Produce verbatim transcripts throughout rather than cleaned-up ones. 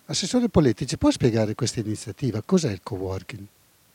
Assessore Poletti, ci può spiegare questa iniziativa? Cos'è il coworking?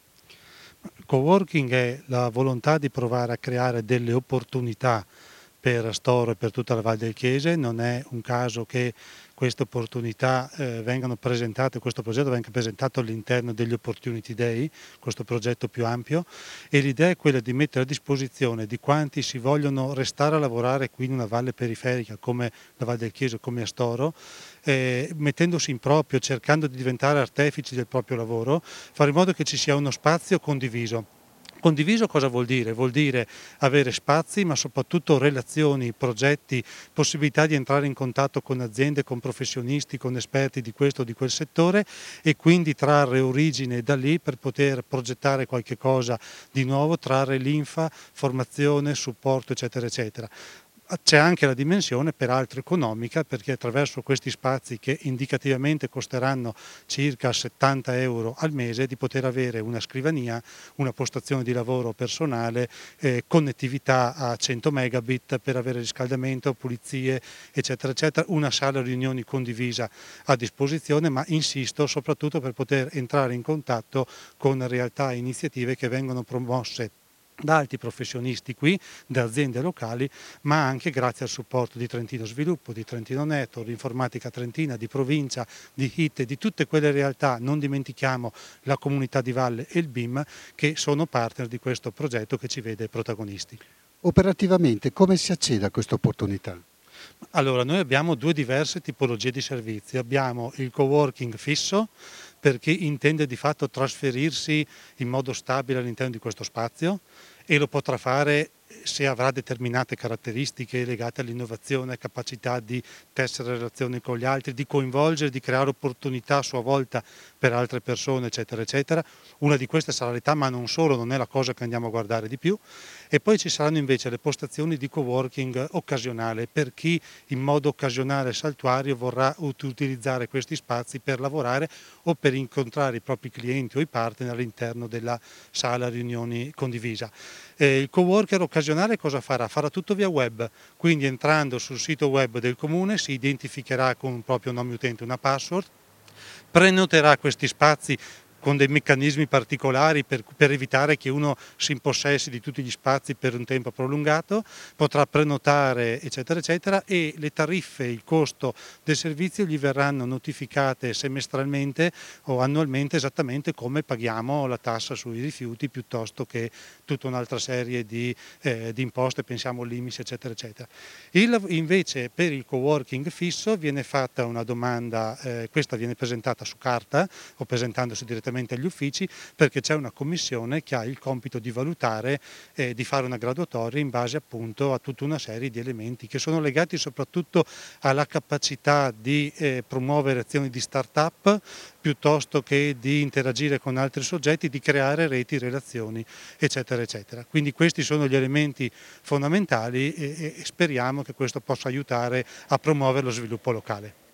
Il coworking è la volontà di provare a creare delle opportunità per Storo e per tutta la Val del Chiese. Non è un caso che queste opportunità eh, vengano presentate, questo progetto venga presentato all'interno degli Opportunity Day, questo progetto più ampio, e l'idea è quella di mettere a disposizione di quanti si vogliono restare a lavorare qui in una valle periferica come la Val del Chiese, come a Storo, eh, mettendosi in proprio, cercando di diventare artefici del proprio lavoro, fare in modo che ci sia uno spazio condiviso. Condiviso cosa vuol dire? Vuol dire avere spazi, ma soprattutto relazioni, progetti, possibilità di entrare in contatto con aziende, con professionisti, con esperti di questo o di quel settore, e quindi trarre origine da lì per poter progettare qualche cosa di nuovo, trarre linfa, formazione, supporto, eccetera, eccetera. C'è anche la dimensione peraltro economica, perché attraverso questi spazi, che indicativamente costeranno circa settanta euro al mese, di poter avere una scrivania, una postazione di lavoro personale, eh, connettività a cento megabit per avere riscaldamento, pulizie, eccetera, eccetera, una sala riunioni condivisa a disposizione, ma insisto soprattutto per poter entrare in contatto con realtà e iniziative che vengono promosse da altri professionisti qui, da aziende locali, ma anche grazie al supporto di Trentino Sviluppo, di Trentino Network, di Informatica Trentina, di Provincia, di H I T, di tutte quelle realtà, non dimentichiamo la Comunità di Valle e il B I M, che sono partner di questo progetto che ci vede protagonisti. Operativamente come si accede a questa opportunità? Allora, noi abbiamo due diverse tipologie di servizi. Abbiamo il coworking fisso, per chi intende di fatto trasferirsi in modo stabile all'interno di questo spazio, e lo potrà fare se avrà determinate caratteristiche legate all'innovazione, capacità di tessere relazioni con gli altri, di coinvolgere, di creare opportunità a sua volta per altre persone, eccetera, eccetera. Una di queste sarà l'età, ma non solo, non è la cosa che andiamo a guardare di più. E poi ci saranno invece le postazioni di coworking occasionale, per chi in modo occasionale e saltuario vorrà utilizzare questi spazi per lavorare o per incontrare i propri clienti o i partner all'interno della sala riunioni condivisa. Eh, il coworker occasionale cosa farà? Farà tutto via web, quindi entrando sul sito web del comune si identificherà con un proprio nome utente, una password, prenoterà questi spazi con dei meccanismi particolari per, per evitare che uno si impossessi di tutti gli spazi per un tempo prolungato, potrà prenotare, eccetera, eccetera, e le tariffe, il costo del servizio gli verranno notificate semestralmente o annualmente, esattamente come paghiamo la tassa sui rifiuti, piuttosto che tutta un'altra serie di, eh, di imposte, pensiamo all'I M I S, eccetera, eccetera. Il, invece per il coworking fisso viene fatta una domanda, eh, questa viene presentata su carta o presentandosi direttamente agli uffici, perché c'è una commissione che ha il compito di valutare e eh, di fare una graduatoria in base appunto a tutta una serie di elementi che sono legati soprattutto alla capacità di eh, promuovere azioni di start-up piuttosto che di interagire con altri soggetti, di creare reti, relazioni, eccetera, eccetera. Quindi questi sono gli elementi fondamentali e, e speriamo che questo possa aiutare a promuovere lo sviluppo locale.